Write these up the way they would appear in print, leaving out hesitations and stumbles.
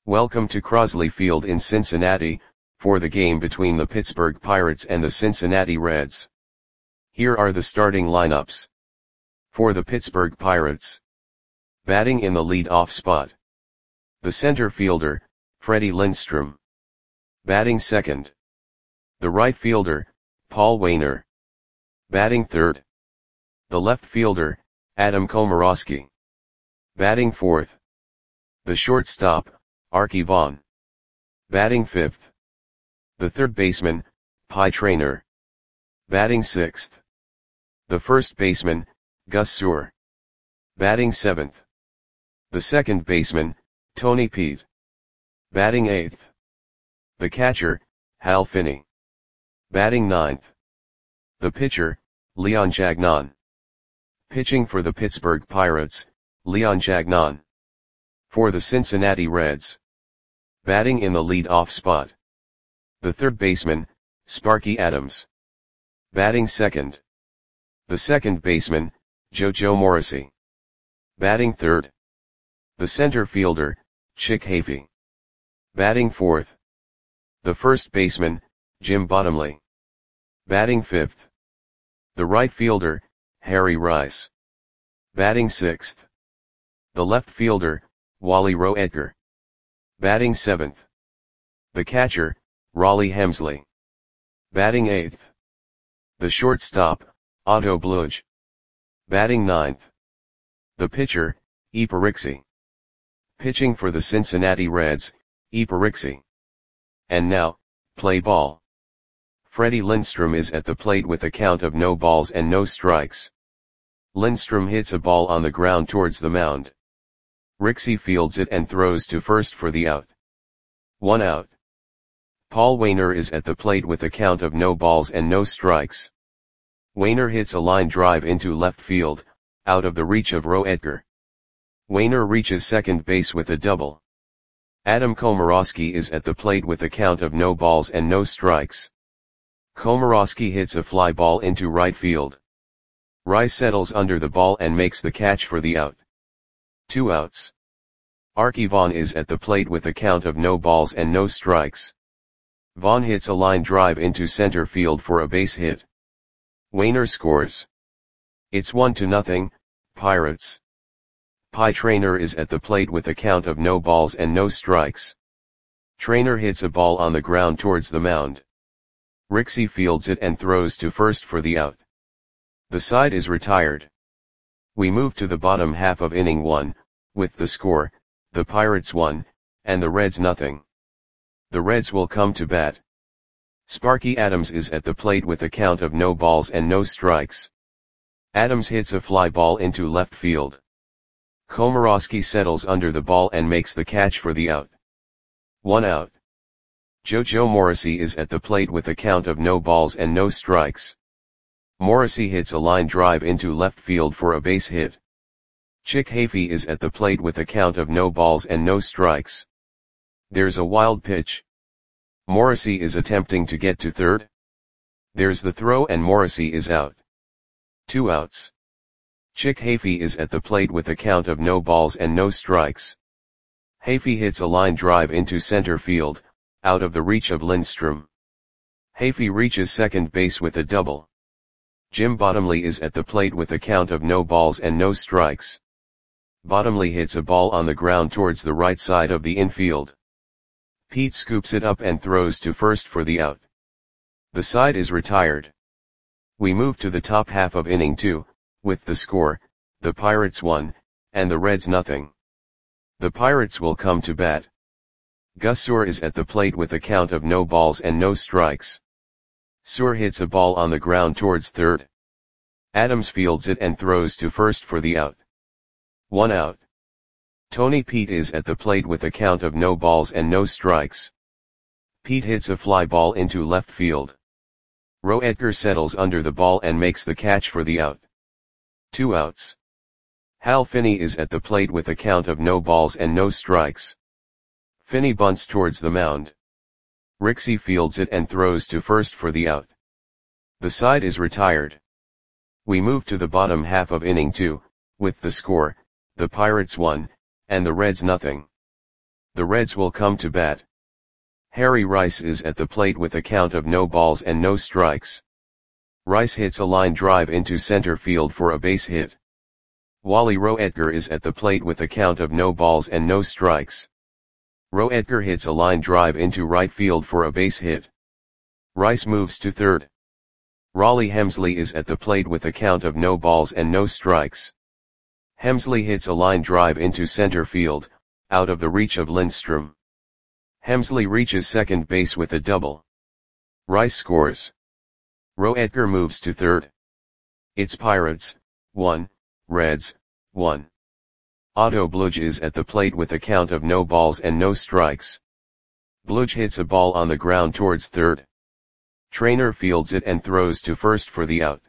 Welcome to Crosley Field in Cincinnati, for the game between the Pittsburgh Pirates and the Cincinnati Reds. Here are the starting lineups. For the Pittsburgh Pirates. Batting in the lead-off spot. The center fielder, Freddie Lindstrom. Batting second. The right fielder, Paul Waner. Batting third. The left fielder, Adam Komorowski. Batting fourth. The shortstop, Arky Vaughan. Batting fifth. The third baseman, Pie Traynor. Batting sixth. The first baseman, Gus Suhr. Batting seventh. The second baseman, Tony Peet. Batting eighth. The catcher, Hal Finney. Batting ninth. The pitcher, Leon Jagnon. Pitching for the Pittsburgh Pirates, Leon Jagnon. For the Cincinnati Reds. Batting in the lead-off spot. The third baseman, Sparky Adams. Batting second. The second baseman, JoJo Morrissey. Batting third. The center fielder, Chick Hafey. Batting fourth. The first baseman, Jim Bottomley. Batting fifth. The right fielder, Harry Rice. Batting sixth. The left fielder, Wally Roetger. Batting seventh. The catcher, Raleigh Hemsley. Batting eighth. The shortstop, Otto Bluge. Batting ninth. The pitcher, Ipa Rixey. Pitching for the Cincinnati Reds, Ipa Rixey. And now, play ball. Freddie Lindstrom is at the plate with a count of no balls and no strikes. Lindstrom hits a ball on the ground towards the mound. Rixey fields it and throws to first for the out. 1 out. Paul Waner is at the plate with a count of no balls and no strikes. Waner hits a line drive into left field, out of the reach of Roetger. Waner reaches second base with a double. Adam Komorowski is at the plate with a count of no balls and no strikes. Komorowski hits a fly ball into right field. Rice settles under the ball and makes the catch for the out. 2 outs. Arky Vaughan is at the plate with a count of no balls and no strikes. Vaughan hits a line drive into center field for a base hit. Waner scores. It's 1-0, Pirates. Pie Traynor is at the plate with a count of no balls and no strikes. Traynor hits a ball on the ground towards the mound. Rixey fields it and throws to first for the out. The side is retired. We move to the bottom half of inning 1, with the score, the Pirates 1, and the Reds 0. The Reds will come to bat. Sparky Adams is at the plate with a count of no balls and no strikes. Adams hits a fly ball into left field. Komorowski settles under the ball and makes the catch for the out. 1 out. JoJo Morrissey is at the plate with a count of no balls and no strikes. Morrissey hits a line drive into left field for a base hit. Chick Hafey is at the plate with a count of no balls and no strikes. There's a wild pitch. Morrissey is attempting to get to third. There's the throw and Morrissey is out. 2 outs. Chick Hafey is at the plate with a count of no balls and no strikes. Hafey hits a line drive into center field, out of the reach of Lindstrom. Hafey reaches second base with a double. Jim Bottomley is at the plate with a count of no balls and no strikes. Bottomley hits a ball on the ground towards the right side of the infield. Peet scoops it up and throws to first for the out. The side is retired. We move to the top half of inning 2, with the score, the Pirates 1, and the Reds 0. The Pirates will come to bat. Gus Suhr is at the plate with a count of no balls and no strikes. Suhr hits a ball on the ground towards third. Adams fields it and throws to first for the out. 1 out. Tony Peet is at the plate with a count of no balls and no strikes. Peet hits a fly ball into left field. Roetger settles under the ball and makes the catch for the out. 2 outs. Hal Finney is at the plate with a count of no balls and no strikes. Finney bunts towards the mound. Rixey fields it and throws to first for the out. The side is retired. We move to the bottom half of inning 2, with the score, the Pirates 1, and the Reds 0. The Reds will come to bat. Harry Rice is at the plate with a count of no balls and no strikes. Rice hits a line drive into center field for a base hit. Wally Roetger is at the plate with a count of no balls and no strikes. Roetger hits a line drive into right field for a base hit. Rice moves to third. Raleigh Hemsley is at the plate with a count of no balls and no strikes. Hemsley hits a line drive into center field, out of the reach of Lindstrom. Hemsley reaches second base with a double. Rice scores. Roetger moves to third. It's Pirates, 1, Reds, 1. Otto Bludge is at the plate with a count of no balls and no strikes. Bludge hits a ball on the ground towards third. Trainer fields it and throws to first for the out.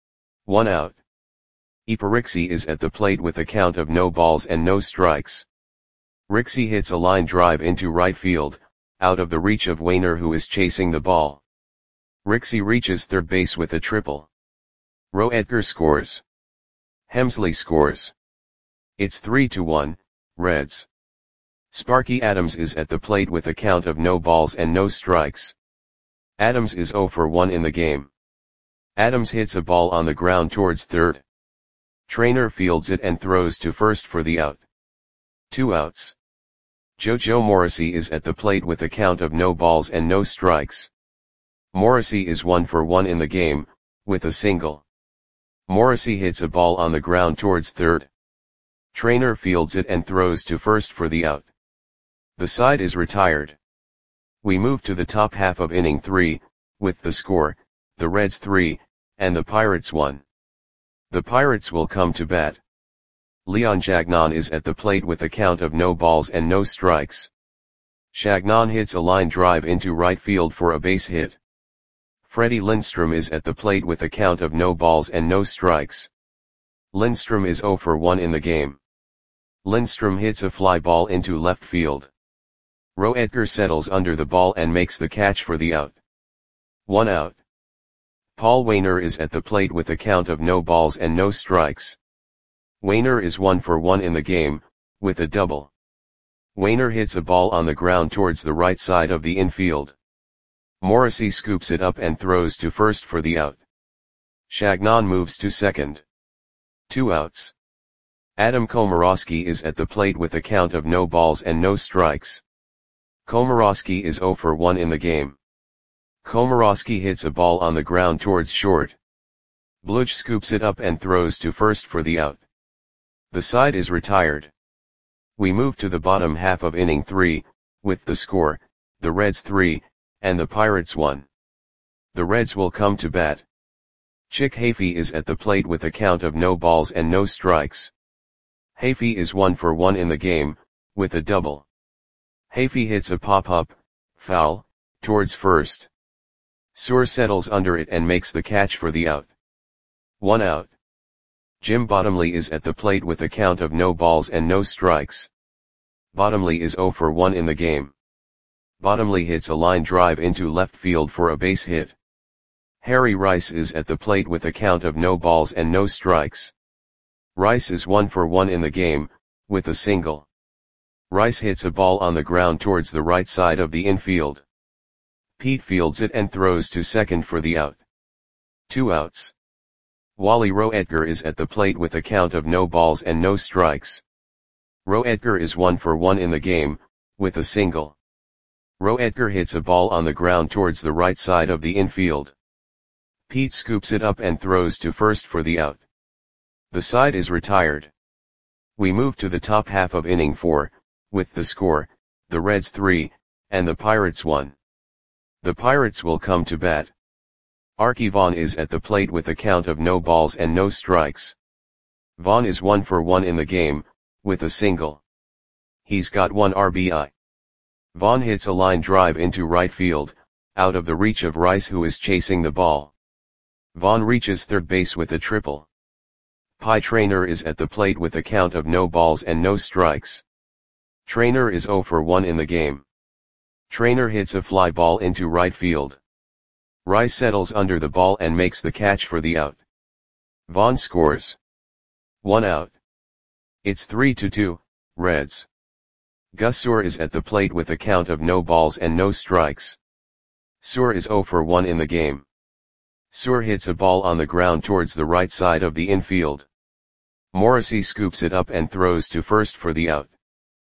1 out. Iparixi is at the plate with a count of no balls and no strikes. Rixey hits a line drive into right field, out of the reach of Wainer who is chasing the ball. Rixey reaches third base with a triple. Roetger scores. Hemsley scores. It's 3-1, Reds. Sparky Adams is at the plate with a count of no balls and no strikes. Adams is 0 for 1 in the game. Adams hits a ball on the ground towards third. Trainer fields it and throws to first for the out. 2 outs. JoJo Morrissey is at the plate with a count of no balls and no strikes. Morrissey is 1 for 1 in the game, with a single. Morrissey hits a ball on the ground towards third. Trainer fields it and throws to first for the out. The side is retired. We move to the top half of inning 3, with the score, the Reds 3, and the Pirates 1. The Pirates will come to bat. Leon Chagnon is at the plate with a count of no balls and no strikes. Chagnon hits a line drive into right field for a base hit. Freddie Lindstrom is at the plate with a count of no balls and no strikes. Lindstrom is 0 for 1 in the game. Lindstrom hits a fly ball into left field. Roetger settles under the ball and makes the catch for the out. 1 out. Paul Wainer is at the plate with a count of no balls and no strikes. Wainer is 1 for 1 in the game, with a double. Wainer hits a ball on the ground towards the right side of the infield. Morrissey scoops it up and throws to first for the out. Chagnon moves to second. 2 outs. Adam Komorowski is at the plate with a count of no balls and no strikes. Komorowski is 0 for 1 in the game. Komorowski hits a ball on the ground towards short. Bludge scoops it up and throws to first for the out. The side is retired. We move to the bottom half of inning 3, with the score, the Reds 3, and the Pirates 1. The Reds will come to bat. Chick Hafey is at the plate with a count of no balls and no strikes. Hafey is 1 for 1 in the game, with a double. Hafey hits a pop-up, foul, towards first. Suhr settles under it and makes the catch for the out. 1 out. Jim Bottomley is at the plate with a count of no balls and no strikes. Bottomley is 0 for 1 in the game. Bottomley hits a line drive into left field for a base hit. Harry Rice is at the plate with a count of no balls and no strikes. Rice is 1 for 1 in the game, with a single. Rice hits a ball on the ground towards the right side of the infield. Pete fields it and throws to second for the out. 2 outs. Wally Roetger is at the plate with a count of no balls and no strikes. Roetger is 1 for 1 in the game, with a single. Roetger hits a ball on the ground towards the right side of the infield. Pete scoops it up and throws to first for the out. The side is retired. We move to the top half of inning 4, with the score, the Reds 3, and the Pirates 1. The Pirates will come to bat. Archie Vaughn is at the plate with a count of no balls and no strikes. Vaughn is 1 for 1 in the game, with a single. He's got 1 RBI. Vaughn hits a line drive into right field, out of the reach of Rice who is chasing the ball. Vaughn reaches third base with a triple. Pie Traynor is at the plate with a count of no balls and no strikes. Traynor is 0 for 1 in the game. Traynor hits a fly ball into right field. Rice settles under the ball and makes the catch for the out. Vaughn scores. 1 out. It's 3-2, Reds. Gus Suhr is at the plate with a count of no balls and no strikes. Suhr is 0 for 1 in the game. Suhr hits a ball on the ground towards the right side of the infield. Morrissey scoops it up and throws to first for the out.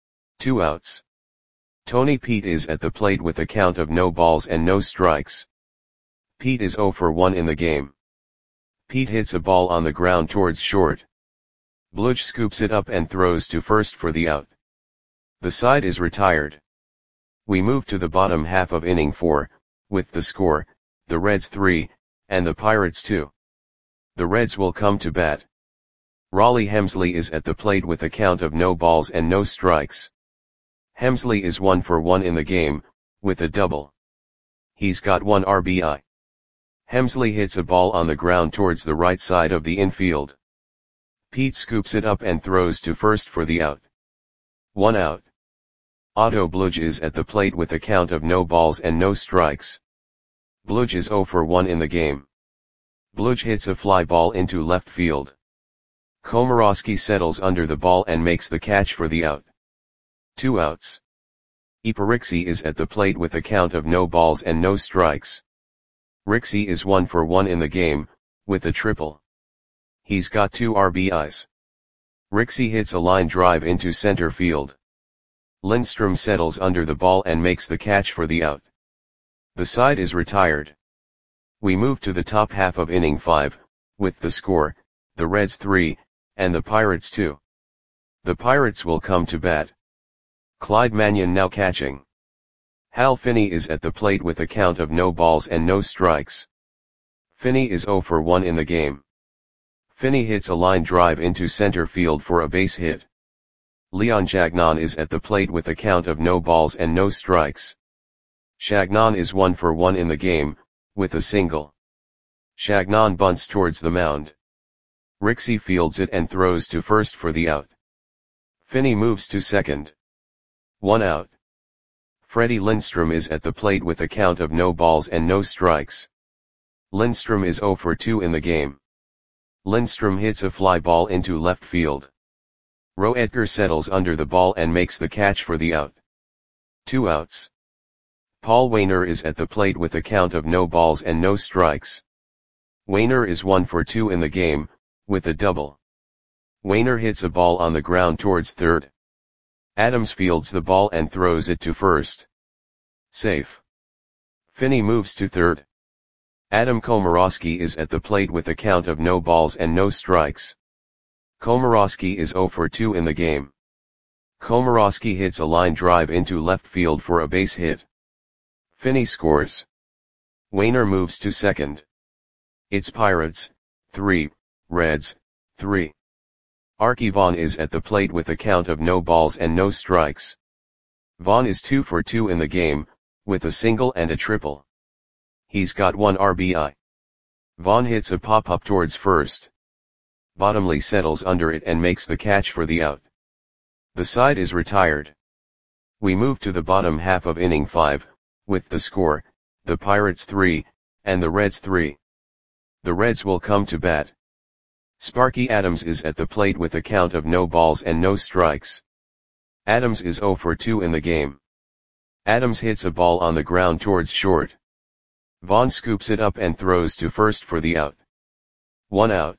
2 outs. Tony Pete is at the plate with a count of no balls and no strikes. Pete is 0 for 1 in the game. Pete hits a ball on the ground towards short. Bludge scoops it up and throws to first for the out. The side is retired. We move to the bottom half of inning 4, with the score, the Reds 3, and the Pirates 2. The Reds will come to bat. Raleigh Hemsley is at the plate with a count of no balls and no strikes. Hemsley is 1 for 1 in the game, with a double. He's got 1 RBI. Hemsley hits a ball on the ground towards the right side of the infield. Pete scoops it up and throws to first for the out. 1 out. Otto Bludge is at the plate with a count of no balls and no strikes. Bludge is 0 for 1 in the game. Bludge hits a fly ball into left field. Komorowski settles under the ball and makes the catch for the out. 2 outs. Iparixi is at the plate with a count of no balls and no strikes. Rixey is 1 for 1 in the game, with a triple. He's got 2 RBIs. Rixey hits a line drive into center field. Lindstrom settles under the ball and makes the catch for the out. The side is retired. We move to the top half of inning 5, with the score, the Reds 3, and the Pirates 2. The Pirates will come to bat. Clyde Mannion now catching. Hal Finney is at the plate with a count of no balls and no strikes. Finney is 0 for 1 in the game. Finney hits a line drive into center field for a base hit. Leon Chagnon is at the plate with a count of no balls and no strikes. Chagnon is 1 for 1 in the game, with a single. Chagnon bunts towards the mound. Rixey fields it and throws to first for the out. Finney moves to second. 1 out. Freddie Lindstrom is at the plate with a count of no balls and no strikes. Lindstrom is 0 for 2 in the game. Lindstrom hits a fly ball into left field. Roe Edgar settles under the ball and makes the catch for the out. 2 outs. Paul Waner is at the plate with a count of no balls and no strikes. Waner is 1 for 2 in the game, with a double. Waner hits a ball on the ground towards third. Adams fields the ball and throws it to first. Safe. Finney moves to third. Adam Komorowski is at the plate with a count of no balls and no strikes. Komorowski is 0 for 2 in the game. Komorowski hits a line drive into left field for a base hit. Finney scores. Waner moves to second. It's Pirates, 3, Reds, 3. Archie Vaughn is at the plate with a count of no balls and no strikes. Vaughn is 2 for 2 in the game, with a single and a triple. He's got 1 RBI. Vaughn hits a pop-up towards first. Bottomley settles under it and makes the catch for the out. The side is retired. We move to the bottom half of inning 5, with the score, the Pirates 3, and the Reds 3. The Reds will come to bat. Sparky Adams is at the plate with a count of no balls and no strikes. Adams is 0 for 2 in the game. Adams hits a ball on the ground towards short. Vaughn scoops it up and throws to first for the out. 1 out.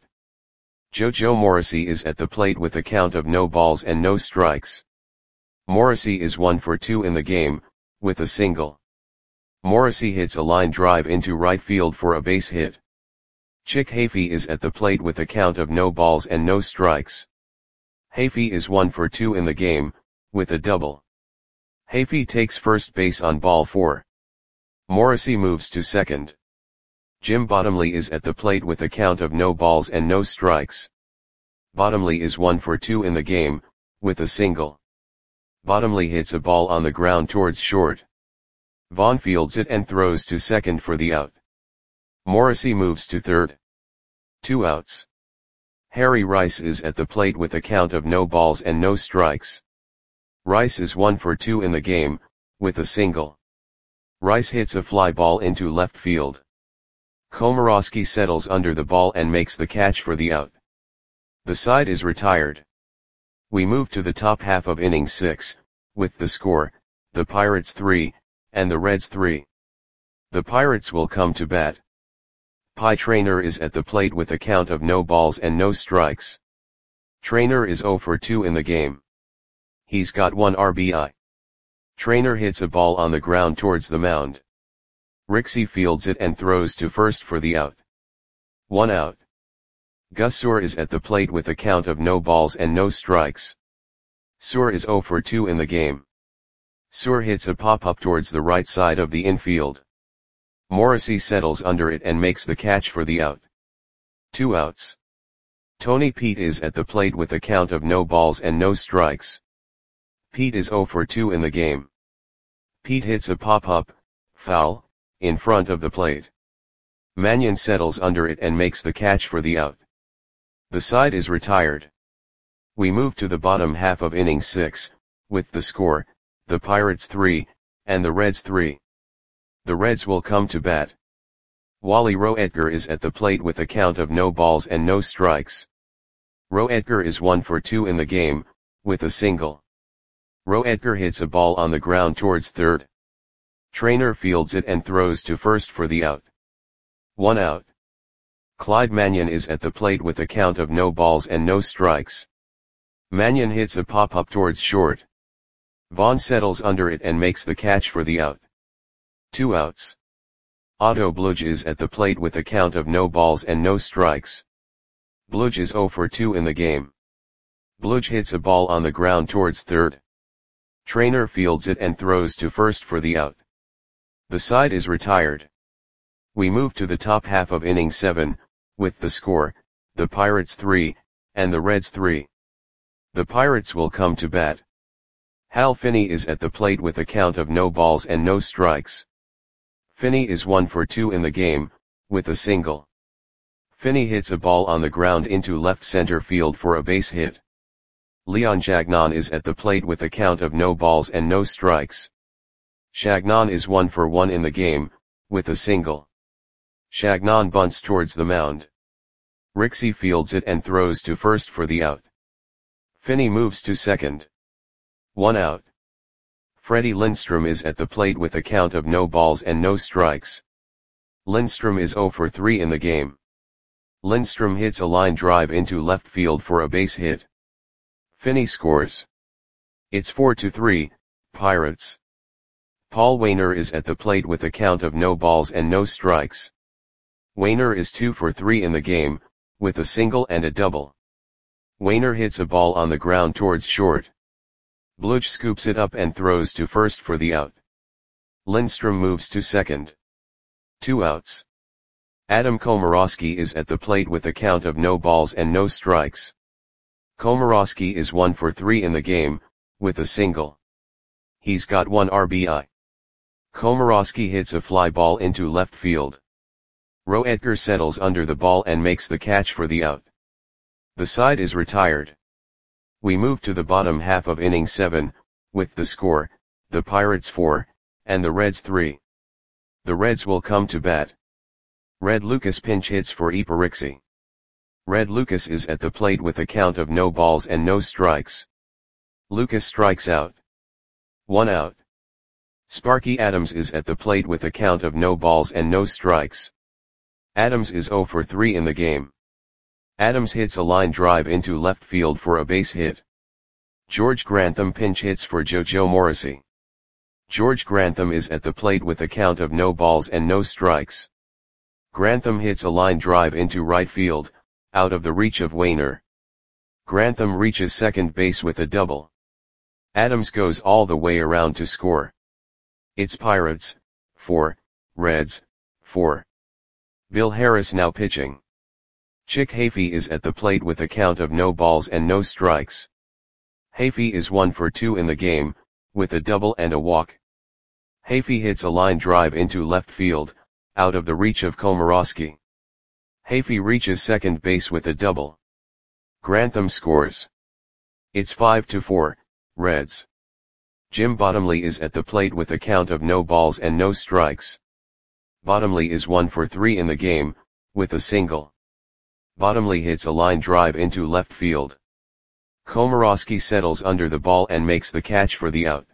Joe Morrissey is at the plate with a count of no balls and no strikes. Morrissey is 1 for 2 in the game, with a single. Morrissey hits a line drive into right field for a base hit. Chick Hafey is at the plate with a count of no balls and no strikes. Hafey is 1 for 2 in the game, with a double. Hafey takes first base on ball 4. Morrissey moves to second. Jim Bottomley is at the plate with a count of no balls and no strikes. Bottomley is 1 for 2 in the game, with a single. Bottomley hits a ball on the ground towards short. Vaughn fields it and throws to second for the out. Morrissey moves to third. 2 outs. Harry Rice is at the plate with a count of no balls and no strikes. Rice is 1 for 2 in the game, with a single. Rice hits a fly ball into left field. Komorowski settles under the ball and makes the catch for the out. The side is retired. We move to the top half of inning 6, with the score, the Pirates 3, and the Reds 3. The Pirates will come to bat. Pie Traynor is at the plate with a count of no balls and no strikes. Traynor is 0 for 2 in the game. He's got 1 RBI. Traynor hits a ball on the ground towards the mound. Rixey fields it and throws to first for the out. 1 out. Gus Suhr is at the plate with a count of no balls and no strikes. Suhr is 0 for 2 in the game. Suhr hits a pop-up towards the right side of the infield. Morrissey settles under it and makes the catch for the out. 2 outs. Tony Pete is at the plate with a count of no balls and no strikes. Pete is 0 for 2 in the game. Pete hits a pop-up, foul, in front of the plate. Mannion settles under it and makes the catch for the out. The side is retired. We move to the bottom half of inning 6, with the score, the Pirates 3, and the Reds 3. The Reds will come to bat. Wally Roedger is at the plate with a count of no balls and no strikes. Roedger is 1 for 2 in the game, with a single. Roedger hits a ball on the ground towards third. Traynor fields it and throws to first for the out. 1 out. Clyde Mannion is at the plate with a count of no balls and no strikes. Mannion hits a pop-up towards short. Vaughn settles under it and makes the catch for the out. 2 outs. Otto Bludge is at the plate with a count of no balls and no strikes. Bludge is 0 for 2 in the game. Bludge hits a ball on the ground towards third. Traynor fields it and throws to first for the out. The side is retired. We move to the top half of inning 7, with the score, the Pirates 3, and the Reds 3. The Pirates will come to bat. Hal Finney is at the plate with a count of no balls and no strikes. Finney is 1 for 2 in the game, with a single. Finney hits a ball on the ground into left center field for a base hit. Leon Chagnon is at the plate with a count of no balls and no strikes. Chagnon is 1 for 1 in the game, with a single. Chagnon bunts towards the mound. Rixey fields it and throws to first for the out. Finney moves to second. 1 out. Freddie Lindstrom is at the plate with a count of no balls and no strikes. Lindstrom is 0 for 3 in the game. Lindstrom hits a line drive into left field for a base hit. Finney scores. It's 4-3, Pirates. Paul Waner is at the plate with a count of no balls and no strikes. Waner is 2 for 3 in the game, with a single and a double. Waner hits a ball on the ground towards short. Bludge scoops it up and throws to first for the out. Lindstrom moves to second. 2 outs. Adam Komorowski is at the plate with a count of no balls and no strikes. Komorowski is 1 for 3 in the game, with a single. He's got 1 RBI. Komorowski hits a fly ball into left field. Roedger settles under the ball and makes the catch for the out. The side is retired. We move to the bottom half of inning 7, with the score, the Pirates 4, and the Reds 3. The Reds will come to bat. Red Lucas pinch hits for Yper Rixey. Red Lucas is at the plate with a count of no balls and no strikes. Lucas strikes out. 1 out. Sparky Adams is at the plate with a count of no balls and no strikes. Adams is 0 for 3 in the game. Adams hits a line drive into left field for a base hit. George Grantham pinch hits for JoJo Morrissey. George Grantham is at the plate with a count of no balls and no strikes. Grantham hits a line drive into right field, out of the reach of Waner. Grantham reaches second base with a double. Adams goes all the way around to score. It's Pirates 4, Reds 4. Bill Harris now pitching. Chick Hafey is at the plate with a count of no balls and no strikes. Hafey is 1 for 2 in the game, with a double and a walk. Hafey hits a line drive into left field, out of the reach of Komorowski. Hafey reaches second base with a double. Grantham scores. It's 5-4, Reds. Jim Bottomley is at the plate with a count of no balls and no strikes. Bottomley is 1 for 3 in the game, with a single. Bottomley hits a line drive into left field. Komorowski settles under the ball and makes the catch for the out.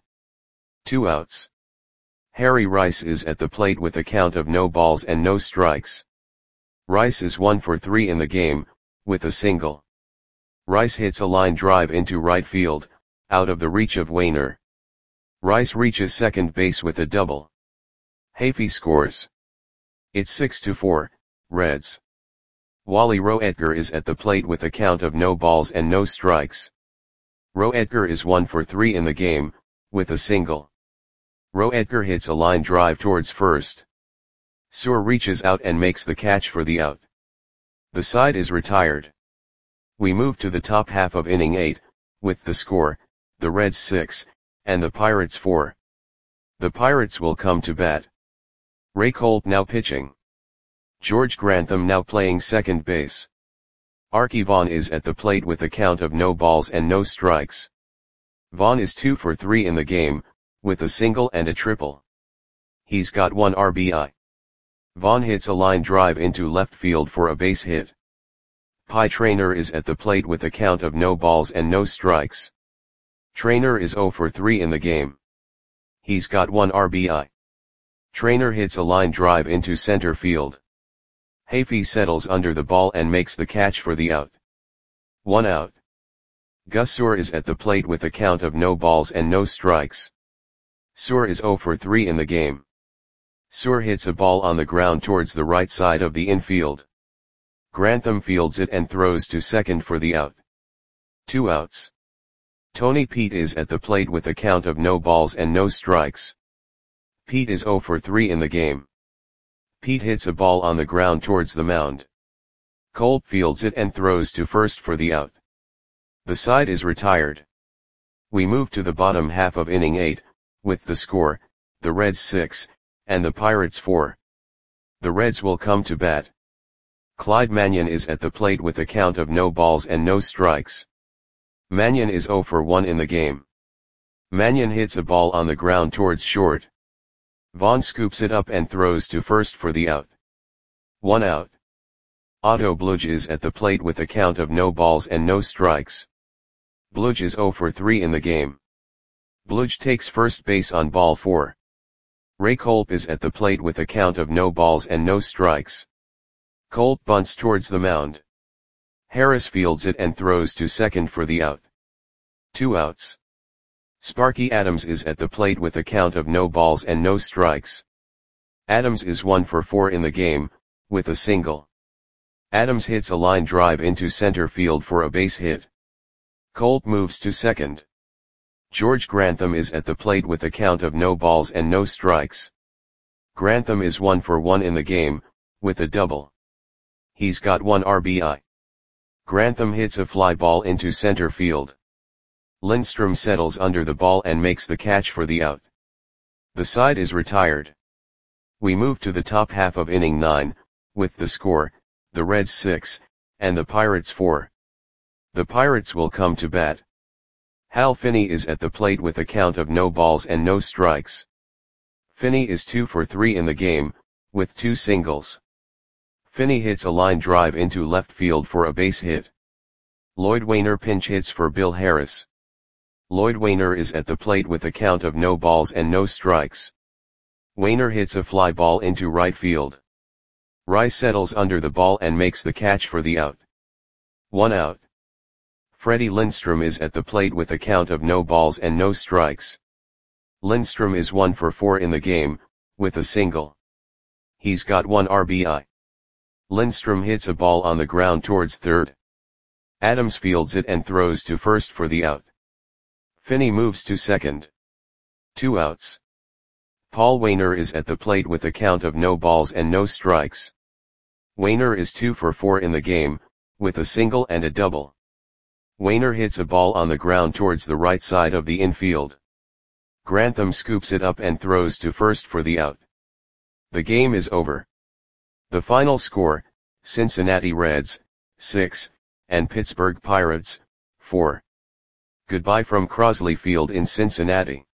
2 outs. Harry Rice is at the plate with a count of no balls and no strikes. Rice is 1 for 3 in the game, with a single. Rice hits a line drive into right field, out of the reach of Wainer. Rice reaches second base with a double. Hafey scores. It's 6-4, Reds. Wally Roetger is at the plate with a count of no balls and no strikes. Roetger is 1 for 3 in the game, with a single. Roetger hits a line drive towards first. Suhr reaches out and makes the catch for the out. The side is retired. We move to the top half of inning 8, with the score, the Reds 6, and the Pirates 4. The Pirates will come to bat. Ray Kolb now pitching. George Grantham now playing second base. Arky Vaughan is at the plate with a count of no balls and no strikes. Vaughan is 2 for 3 in the game, with a single and a triple. He's got 1 RBI. Vaughan hits a line drive into left field for a base hit. Pie Traynor is at the plate with a count of no balls and no strikes. Traynor is 0 for 3 in the game. He's got 1 RBI. Traynor hits a line drive into center field. Hafey settles under the ball and makes the catch for the out. 1 out. Gus Suhr is at the plate with a count of no balls and no strikes. Suhr is 0 for 3 in the game. Suhr hits a ball on the ground towards the right side of the infield. Grantham fields it and throws to second for the out. 2 outs. Tony Pete is at the plate with a count of no balls and no strikes. Pete is 0 for 3 in the game. Pete hits a ball on the ground towards the mound. Kolb fields it and throws to first for the out. The side is retired. We move to the bottom half of inning 8, with the score, the Reds 6, and the Pirates 4. The Reds will come to bat. Clyde Mannion is at the plate with a count of no balls and no strikes. Mannion is 0 for 1 in the game. Mannion hits a ball on the ground towards short. Vaughan scoops it up and throws to first for the out. 1 out. Otto Bludge is at the plate with a count of no balls and no strikes. Bludge is 0 for 3 in the game. Bludge takes first base on ball 4. Ray Kolb is at the plate with a count of no balls and no strikes. Kolb bunts towards the mound. Harris fields it and throws to second for the out. 2 outs. Sparky Adams is at the plate with a count of no balls and no strikes. Adams is 1 for 4 in the game, with a single. Adams hits a line drive into center field for a base hit. Kolb moves to second. George Grantham is at the plate with a count of no balls and no strikes. Grantham is 1 for 1 in the game, with a double. He's got 1 RBI. Grantham hits a fly ball into center field. Lindstrom settles under the ball and makes the catch for the out. The side is retired. We move to the top half of inning 9, with the score, the Reds 6, and the Pirates 4. The Pirates will come to bat. Hal Finney is at the plate with a count of no balls and no strikes. Finney is 2 for 3 in the game, with 2 singles. Finney hits a line drive into left field for a base hit. Lloyd Wainer pinch hits for Bill Harris. Lloyd Wainer is at the plate with a count of no balls and no strikes. Wainer hits a fly ball into right field. Rice settles under the ball and makes the catch for the out. 1 out. Freddie Lindstrom is at the plate with a count of no balls and no strikes. Lindstrom is 1 for 4 in the game, with a single. He's got 1 RBI. Lindstrom hits a ball on the ground towards third. Adams fields it and throws to first for the out. Finney moves to second. 2 outs. Paul Wainer is at the plate with a count of no balls and no strikes. Wainer is 2 for 4 in the game, with a single and a double. Wainer hits a ball on the ground towards the right side of the infield. Grantham scoops it up and throws to first for the out. The game is over. The final score, Cincinnati Reds, 6, and Pittsburgh Pirates, 4. Goodbye from Crosley Field in Cincinnati.